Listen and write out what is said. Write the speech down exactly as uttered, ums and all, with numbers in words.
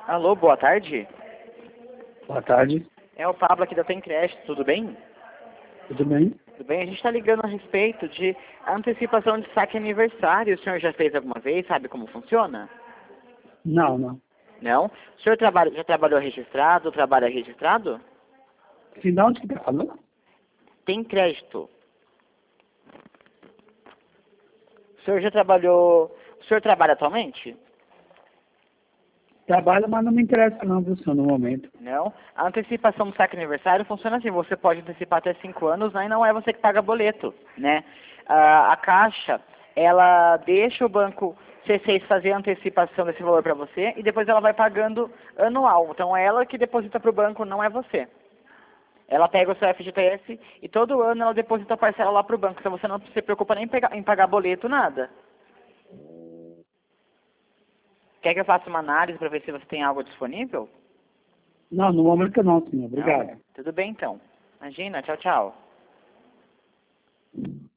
Alô, boa tarde. Boa tarde. É o Pablo aqui da Tem Crédito, tudo bem? Tudo bem? Tudo bem? A gente está ligando a respeito de antecipação de saque aniversário. O senhor já fez alguma vez? Sabe como funciona? Não, não. Não? O senhor trabalha, já trabalhou registrado? Trabalha registrado? Se não, onde que tá falando? Tem crédito. O senhor já trabalhou... O senhor trabalha atualmente? Trabalho, mas não me interessa não, viu, senhor, no momento. Não. A antecipação do saque aniversário funciona assim, você pode antecipar até cinco anos, né, e não é você que paga boleto, né? A, a Caixa, ela deixa o banco C seis fazer a antecipação desse valor para você e depois ela vai pagando anual. Então é ela que deposita para o banco, não é você. Ela pega o seu F G T S e todo ano ela deposita a parcela lá para o banco, então você não se preocupa nem em, pegar, em pagar boleto, nada. Quer que eu faça uma análise para ver se você tem algo disponível? Não, no momento não, senhor. Obrigado. Não? Tudo bem então. Imagina, tchau, tchau.